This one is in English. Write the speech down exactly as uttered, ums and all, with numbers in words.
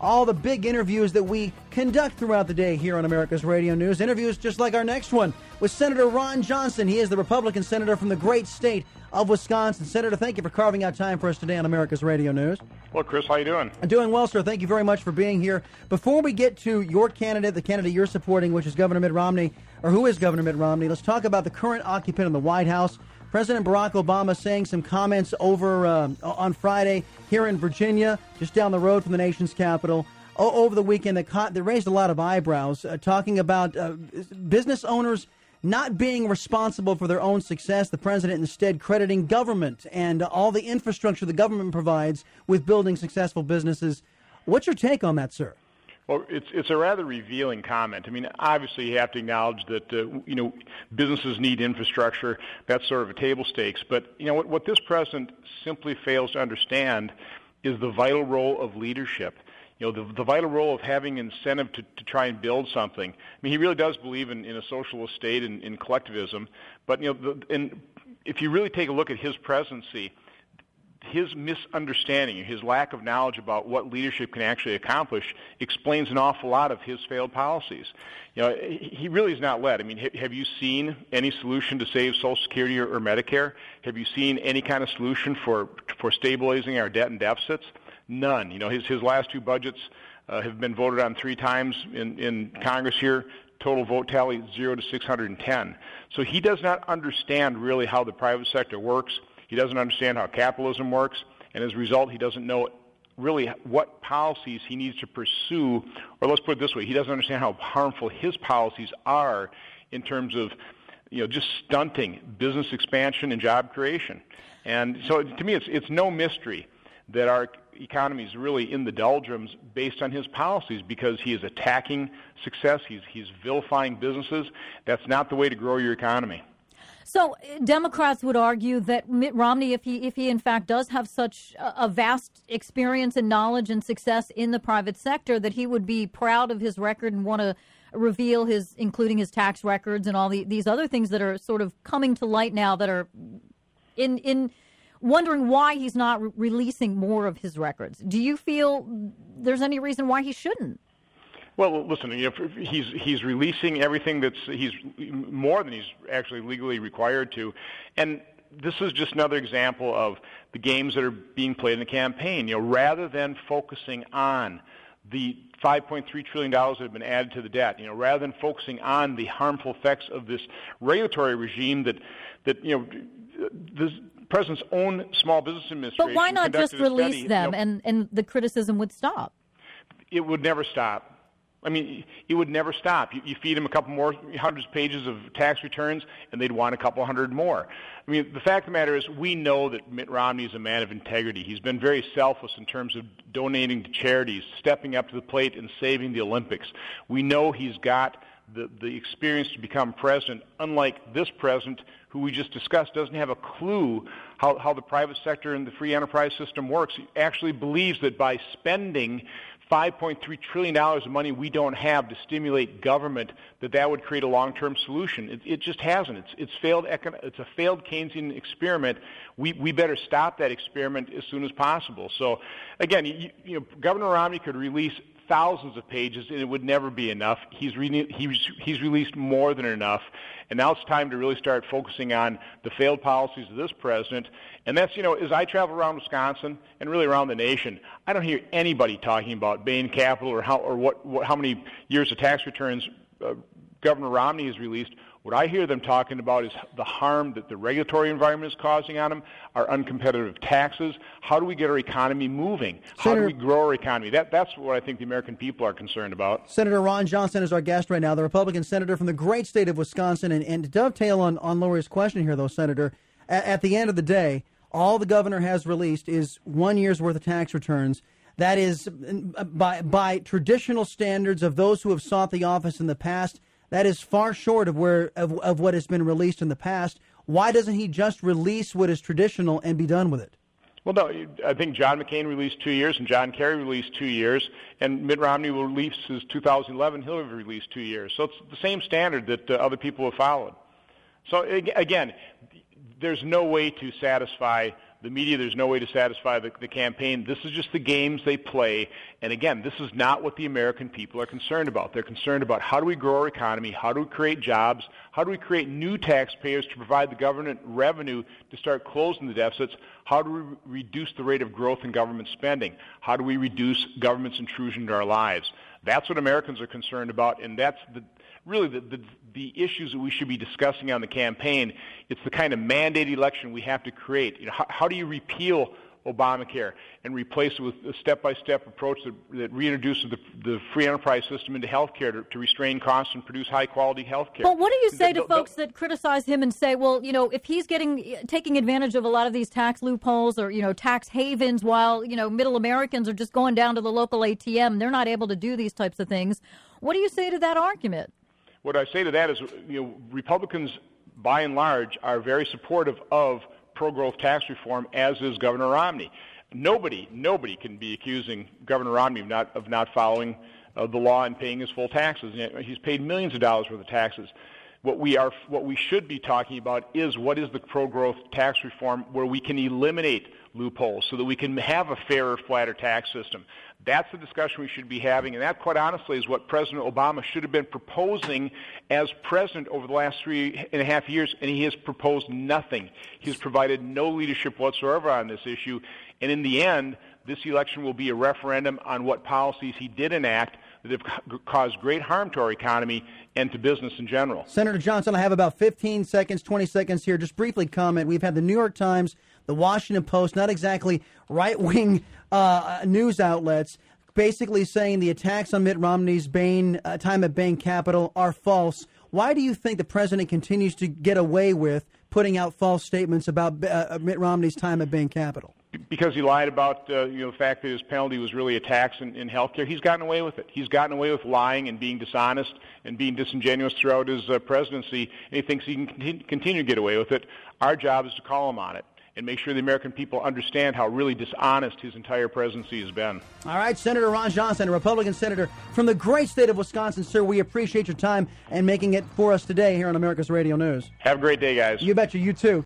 all the big interviews that we conduct throughout the day here on America's Radio News. Interviews just like our next one with Senator Ron Johnson. He is the Republican senator from the great state of Wisconsin. Senator, thank you for carving out time for us today on America's Radio News. Well, Chris, how you doing? I'm doing well, sir. Thank you very much for being here. Before we get to your candidate, the candidate you're supporting, which is Governor Mitt Romney, or who is Governor Mitt Romney, let's talk about the current occupant of the White House. President Barack Obama saying some comments over uh, on Friday here in Virginia, just down the road from the nation's capital, o- over the weekend that, caught, that raised a lot of eyebrows, uh, talking about uh, business owners not being responsible for their own success, the president instead crediting government and all the infrastructure the government provides with building successful businesses. What's your take on that, sir? Well, it's it's a rather revealing comment. I mean, obviously you have to acknowledge that, uh, you know, businesses need infrastructure. That's sort of a table stakes. But, you know, what, what this president simply fails to understand is the vital role of leadership. You know, the, the vital role of having incentive to, to try and build something. I mean, he really does believe in, in a socialist state and in collectivism. But, you know, the, and if you really take a look at his presidency, his misunderstanding, his lack of knowledge about what leadership can actually accomplish explains an awful lot of his failed policies. You know, he really is not led. I mean, have you seen any solution to save Social Security or, or Medicare? Have you seen any kind of solution for for stabilizing our debt and deficits? None. You know, his his last two budgets uh, have been voted on three times in, in Congress here. Total vote tally zero to six hundred ten. So he does not understand really how the private sector works. He doesn't understand how capitalism works, and as a result, he doesn't know really what policies he needs to pursue, or let's put it this way, he doesn't understand how harmful his policies are in terms of, you know, just stunting business expansion and job creation. And so to me, it's it's no mystery that our economy is really in the doldrums based on his policies, because he is attacking success, he's he's vilifying businesses. That's not the way to grow your economy. So Democrats would argue that Mitt Romney, if he if he in fact does have such a vast experience and knowledge and success in the private sector, that he would be proud of his record and want to reveal his, including his tax records and all the, these other things that are sort of coming to light now, that are in in wondering why he's not re- releasing more of his records. Do you feel there's any reason why he shouldn't? Well, listen, you know, he's he's releasing everything that's he's more than he's actually legally required to, and this is just another example of the games that are being played in the campaign. You know, rather than focusing on the five point three trillion dollars that have been added to the debt, you know, rather than focusing on the harmful effects of this regulatory regime that that you know, the president's own Small Business Administration. But why not just release study, them, you know, and and the criticism would stop? It would never stop. I mean, it would never stop. You, you feed them a couple more hundreds of pages of tax returns, and they'd want a couple hundred more. I mean, the fact of the matter is, we know that Mitt Romney is a man of integrity. He's been very selfless in terms of donating to charities, stepping up to the plate, and saving the Olympics. We know he's got the, the experience to become president, unlike this president, who we just discussed, doesn't have a clue how, how the private sector and the free enterprise system works. He actually believes that by spending five point three trillion dollars of money we don't have to stimulate government, that that would create a long-term solution. It, it just hasn't. It's it's failed. It's a failed Keynesian experiment. We we better stop that experiment as soon as possible. So, again, you, you know, Governor Romney could release thousands of pages, and it would never be enough. He's re- he's he's released more than enough, and now it's time to really start focusing on the failed policies of this president. And that's, you know, as I travel around Wisconsin and really around the nation, I don't hear anybody talking about Bain Capital or how or what, what how many years of tax returns uh, Governor Romney has released. What I hear them talking about is the harm that the regulatory environment is causing on them, our uncompetitive taxes. How do we get our economy moving? How Senator, do we grow our economy? That, that's what I think the American people are concerned about. Senator Ron Johnson is our guest right now, the Republican senator from the great state of Wisconsin. And, and to dovetail on, on Lori's question here, though, Senator, at, at the end of the day, all the governor has released is one year's worth of tax returns. That is, by by traditional standards of those who have sought the office in the past, that is far short of where of, of what has been released in the past. Why doesn't he just release what is traditional and be done with it? Well, no, I think John McCain released two years and John Kerry released two years, and Mitt Romney will release his two thousand eleven, he'll have released two years. So it's the same standard that uh, other people have followed. So, again, there's no way to satisfy the media, there's no way to satisfy the, the campaign. This is just the games they play. And again, this is not what the American people are concerned about. They're concerned about how do we grow our economy, how do we create jobs, how do we create new taxpayers to provide the government revenue to start closing the deficits, how do we re- reduce the rate of growth in government spending, how do we reduce government's intrusion into our lives. That's what Americans are concerned about, and that's the really the, the, the issues that we should be discussing on the campaign. It's the kind of mandate election we have to create. You know, how, how do you repeal Obamacare and replace it with a step-by-step approach that, that reintroduces the, the free enterprise system into health care to, to restrain costs and produce high-quality health care? But what do you say the, to the, folks the, that criticize him and say, well, you know, if he's getting taking advantage of a lot of these tax loopholes or, you know, tax havens while, you know, middle Americans are just going down to the local A T M, they're not able to do these types of things. What do you say to that argument? What I say to that is, you know, Republicans, by and large, are very supportive of pro-growth tax reform, as is Governor Romney. Nobody, nobody can be accusing Governor Romney of not of not following uh, the law and paying his full taxes. He's paid millions of dollars worth of taxes. What we are, what we should be talking about is what is the pro-growth tax reform where we can eliminate loopholes so that we can have a fairer, flatter tax system. That's the discussion we should be having, and that, quite honestly, is what President Obama should have been proposing as president over the last three and a half years, and he has proposed nothing. He's provided no leadership whatsoever on this issue, and in the end, this election will be a referendum on what policies he did enact that have caused great harm to our economy and to business in general. Senator Johnson, I have about fifteen seconds, twenty seconds here. Just briefly comment. We've had the New York Times, the Washington Post, not exactly right-wing uh, news outlets, basically saying the attacks on Mitt Romney's Bain, uh, time at Bain Capital are false. Why do you think the president continues to get away with putting out false statements about uh, Mitt Romney's time at Bain Capital? Because he lied about uh, you know the fact that his penalty was really a tax in, in health care. He's gotten away with it. He's gotten away with lying and being dishonest and being disingenuous throughout his uh, presidency, and he thinks he can continue, continue to get away with it. Our job is to call him on it and make sure the American people understand how really dishonest his entire presidency has been. All right, Senator Ron Johnson, a Republican senator from the great state of Wisconsin. Sir, we appreciate your time and making it for us today here on America's Radio News. Have a great day, guys. You betcha. You too.